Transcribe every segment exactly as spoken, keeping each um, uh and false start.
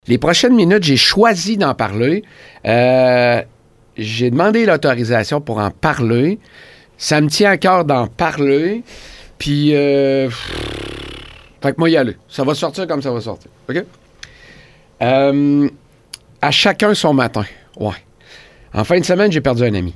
Les prochaines minutes, j'ai choisi d'en parler. Euh, j'ai demandé l'autorisation pour en parler. Ça me tient à cœur d'en parler. Puis, euh, fait que moi, y aller. Ça va sortir comme ça va sortir. OK? Euh, à chacun son matin. Ouais. En fin de semaine, j'ai perdu un ami.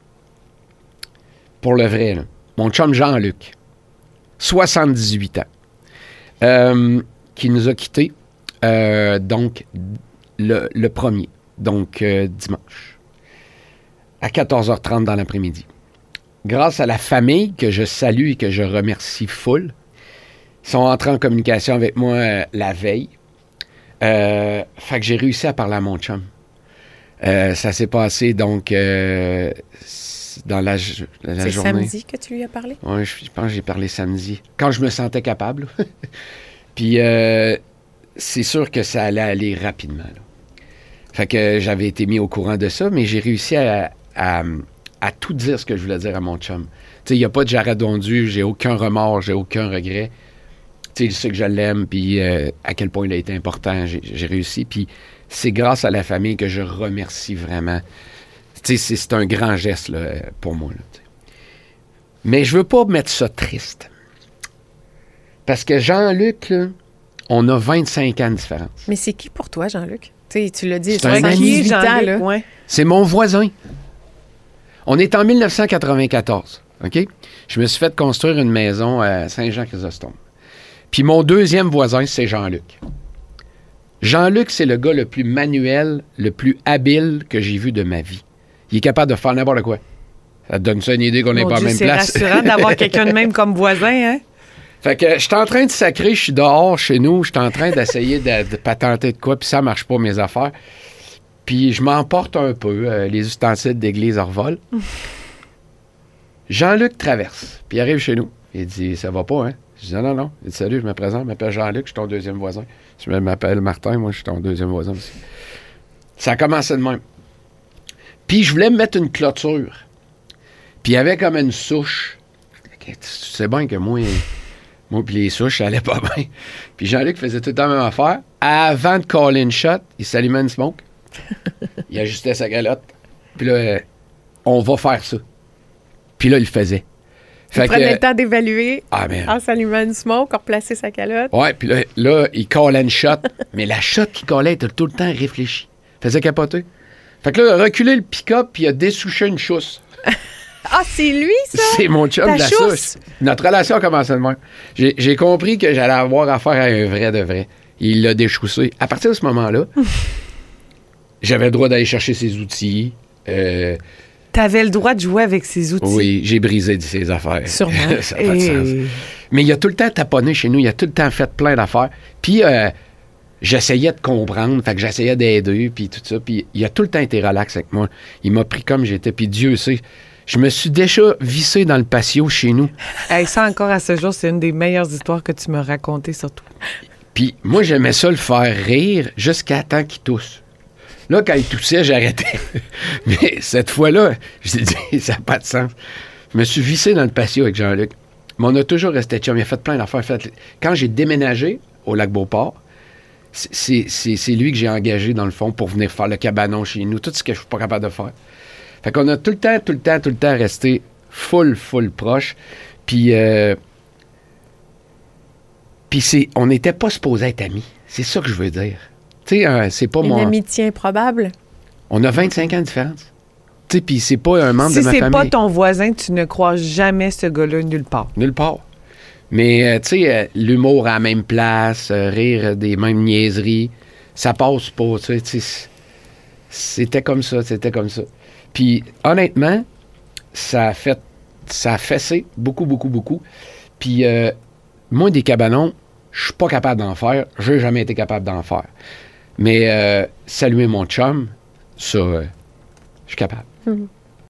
Pour le vrai, là. Mon chum Jean-Luc. soixante-dix-huit ans. Euh, qui nous a quittés. Euh, donc, le, le premier, donc euh, dimanche, à quatorze heures trente dans l'après-midi. Grâce à la famille que je salue et que je remercie full, ils sont entrés en communication avec moi euh, la veille. Euh, fait que j'ai réussi à parler à mon chum. Euh, ça s'est passé, donc, euh, dans la, la C'est journée. samedi que tu lui as parlé? Oui, je, je pense que j'ai parlé samedi, quand je me sentais capable. Puis, euh, c'est sûr que ça allait aller rapidement. Là. Fait que j'avais été mis au courant de ça, mais j'ai réussi à, à, à tout dire ce que je voulais dire à mon chum. Tu sais, il n'y a pas de Jared Dondu, j'ai aucun remords, j'ai aucun regret. Tu sais, il sait que je l'aime, puis euh, à quel point il a été important, j'ai, j'ai réussi. Puis c'est grâce à la famille que je remercie vraiment. Tu sais, c'est, c'est un grand geste là, pour moi. Là, mais je veux pas mettre ça triste. Parce que Jean-Luc, là, on a vingt-cinq ans de différence. Mais c'est qui pour toi, Jean-Luc? T'sais, tu l'as dit, c'est un ami. Jean-Luc, ans, là. Ouais. C'est mon voisin. On est en dix-neuf cent quatre-vingt-quatorze, OK? Je me suis fait construire une maison à Saint-Jean-Chrysostome. Puis mon deuxième voisin, c'est Jean-Luc. Jean-Luc, c'est le gars le plus manuel, le plus habile que j'ai vu de ma vie. Il est capable de faire n'importe quoi. Ça te donne ça une idée qu'on n'est pas à la même c'est place. C'est rassurant d'avoir quelqu'un de même comme voisin, hein? Fait que je suis en train de sacrer, je suis dehors chez nous, je suis en train d'essayer de, de patenter de quoi, puis ça marche pas, mes affaires. Puis je m'emporte un peu, euh, les ustensiles d'église en revolent. Jean-Luc traverse, puis il arrive chez nous. Il dit, ça va pas, hein? Je dis, non, non, non. Il dit, salut, je me présente, je m'appelle Jean-Luc, je suis ton deuxième voisin. Je m'appelle Martin, moi, je suis ton deuxième voisin aussi. Ça a commencé de même. Puis je voulais me mettre une clôture. Puis il y avait comme une souche. Tu sais bien que moi... Moi, puis les souches, ça allait pas bien. Puis Jean-Luc faisait tout le temps la même affaire. Avant de call in shot, il s'allumait une smoke. Il ajustait sa galotte. Puis là, euh, on va faire ça. Puis là, il le faisait. Il fait prenait que, le temps d'évaluer ah, man. en s'allumant une smoke, en replacer sa calotte. Ouais, puis là, là, il call in shot. Mais la shot qu'il collait, il était tout le temps réfléchi. Il faisait capoter. Fait que là, il a reculé le pick-up, puis il a dessouché une chousse. Ah, c'est lui, ça? C'est mon chum de la souche. Notre relation a commencé de même. J'ai, j'ai compris que j'allais avoir affaire à un vrai de vrai. Il l'a déchoussé. À partir de ce moment-là, j'avais le droit d'aller chercher ses outils. Euh, T'avais le droit de jouer avec ses outils. oui, j'ai brisé ses affaires. Sûrement. Ça n'a pas de sens. Mais il a tout le temps taponné chez nous. Il a tout le temps fait plein d'affaires. Puis, euh, j'essayais de comprendre. Fait que j'essayais d'aider, puis tout ça. Puis, il a tout le temps été relax avec moi. Il m'a pris comme j'étais. Puis, Dieu sait... Je me suis déjà vissé dans le patio chez nous. Hey, ça, encore à ce jour, c'est une des meilleures histoires que tu m'as racontées, surtout. Puis moi, j'aimais ça le faire rire jusqu'à temps qu'il tousse. Là, quand il toussait, j'arrêtais. Mais cette fois-là, je dit, ça n'a pas de sens. Je me suis vissé dans le patio avec Jean-Luc. Mais on a toujours resté chum. Il a fait plein d'affaires. Fait... Quand j'ai déménagé au Lac-Beauport, c'est, c'est, c'est lui que j'ai engagé, dans le fond, pour venir faire le cabanon chez nous. Tout ce que je suis pas capable de faire. Fait qu'on a tout le temps, tout le temps, tout le temps resté full, full proche. Puis, euh, puis c'est, on n'était pas supposé être amis. C'est ça que je veux dire. Tu sais, euh, c'est pas Une mon... amitié improbable? On a vingt-cinq ans de différence. Tu sais, puis c'est pas un membre si de ma c'est famille. pas ton voisin, tu ne crois jamais ce gars-là nulle part. Nulle part. Mais, euh, tu sais, euh, l'humour à la même place, euh, rire des mêmes niaiseries, ça passe pas, tu sais. C'était comme ça, c'était comme ça. Puis, honnêtement, ça a fait, ça a fessé beaucoup, beaucoup, beaucoup. Puis, euh, moi, des cabanons, je suis pas capable d'en faire. J'ai jamais été capable d'en faire. Mais, euh, saluer mon chum, ça, euh, je suis capable. Mmh.